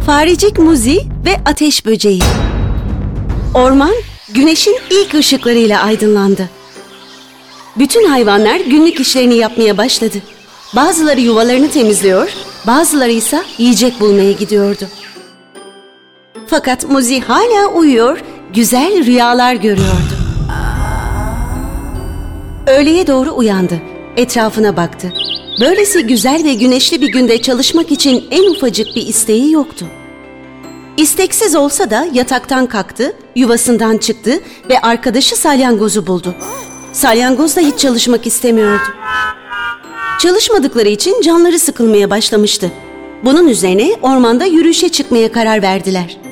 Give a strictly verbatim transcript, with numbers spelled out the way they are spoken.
Farecik Muzi ve Ateş Böceği. Orman güneşin ilk ışıklarıyla aydınlandı. Bütün hayvanlar günlük işlerini yapmaya başladı. Bazıları yuvalarını temizliyor, bazıları ise yiyecek bulmaya gidiyordu. Fakat Muzi hala uyuyor, güzel rüyalar görüyordu. Öğleye doğru uyandı, etrafına baktı. Böylesi güzel ve güneşli bir günde çalışmak için en ufacık bir isteği yoktu. İsteksiz olsa da yataktan kalktı, yuvasından çıktı ve arkadaşı salyangozu buldu. Salyangoz da hiç çalışmak istemiyordu. Çalışmadıkları için canları sıkılmaya başlamıştı. Bunun üzerine ormanda yürüyüşe çıkmaya karar verdiler.